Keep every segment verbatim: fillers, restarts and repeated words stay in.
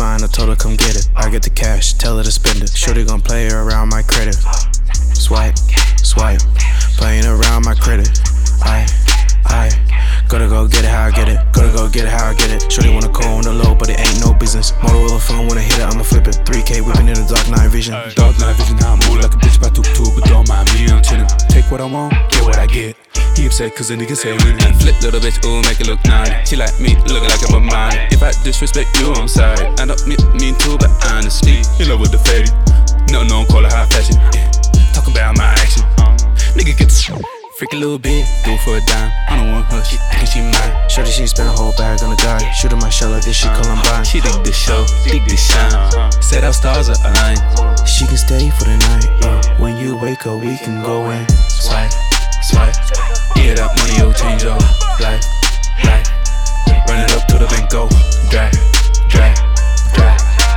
fine, I told her come get it. I get the cash, tell her to spend it. Shorty gon' play around my credit. Swipe, swipe, playing around my credit. I, I, gotta go get it how I get it. Gotta go get it how I get it. Shorty wanna call on the low, but it ain't no business. Motorola phone, when I hit it, I'ma flip it. three K whipping in the dark night vision. Dark night vision, how I move like a bitch by tuk-tuk, but don't mind me, I'm chillin'. Take what I want, get what I get. He upset cause the nigga say winning. Flip little bitch, ooh, make it look naughty. She like me, looking like I'm a mind. If I disrespect you, I'm sorry. I don't mean, mean to, but honestly, in love with the fatty. No, no, call it high fashion. Yeah. Talking about my action. Nigga get the freak a little bit, do it for a dime. I don't want her, she thinkin' she mine. Shorty, she spent a whole bag on a guy. Shooting my shell like this, she Columbine. She dig the show, dig the shine. Said our stars are aligned. She can stay for the night, yeah. When you wake up, we can go in. Swipe, swipe. Yeah, that money will change your life, life. Run it up to the bank, go. Drag, drag, drag,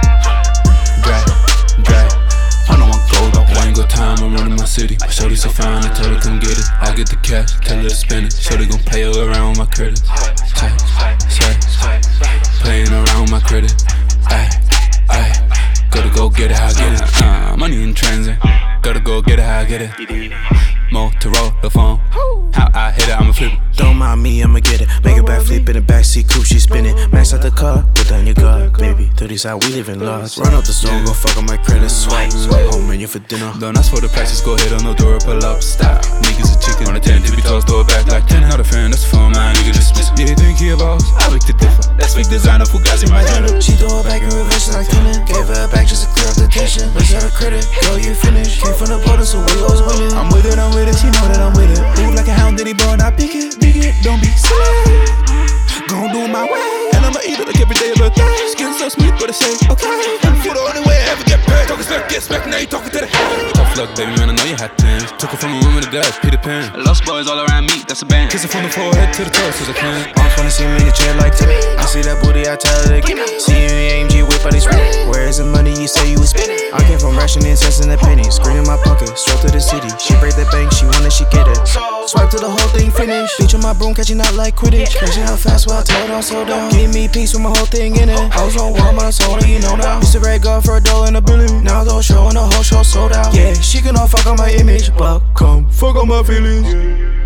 drag, drag. I don't want gold, I ain't got time, I'm running my city. My shorty so fine, I told her come get it. I get the cash, tell her to spend it. Shorty gon' play around with my credit. Swipe, swipe, playing around with my credit. Ay, ay, gotta go get it how I get it. Uh, money in transit, gotta go get it how I get it. Motorola phone, how I hit it, I'ma flip it. Don't mind me, I'ma get it. Make a backflip in the backseat, coupe, she spinning. Max out the car, put down your guard, baby. thirty side, we live in large. Run up the store, go fuck on my credit. Swipe, home menu for dinner. Don't ask for the prices, go ahead on the door, pull up, stop. Niggas a chicken on the ten, tippy toes, throw it back like ten. Not a fan, that's the phone, my nigga dismiss. Yeah, think he a boss, I like to differ. That's big designer, Fugazi, my gender. She throw it back in reverse like tenant. Gave her back just to clear up the tension. Let's have a credit, girl, you finished. Came from the border, so we always winning. I'm with it, I'm with it, she know that I'm with it. Move like a hound, did he ball, not pick it, pick it, don't be silly. Gon' do it my way, and I'ma eat it like every day of a day. Skin so smooth, but I say, okay. For the only way I ever get paid. Talking smack, get smack, now you talking to the head. Tough luck, baby, man, I know you had plans. Took it from a woman to guys, Peter Pan. Lost boys all around me, that's a band. Kiss it from the forehead to the toes, as I can. Moms wanna see me in the chair like Timmy. I see that booty, I tell her to give me. See you in the A M G whip, but it's spinning. Where is the money you say you was spending? I came from rationing, cents in the pennies. Green in my pocket, stroll to the city. She break that bank, she wanna, she get it. Swipe to the whole thing finish. Bitch on my broom, catching out like Quidditch. Crashing out fast while I told her I'm so down. Give me peace with my whole thing in it. I was on Walmart, I sold her, you know now. Used to break off for a doll in a billion. Now those show and the whole show sold out. Yeah, she can all fuck on my image, but come fuck on my feelings.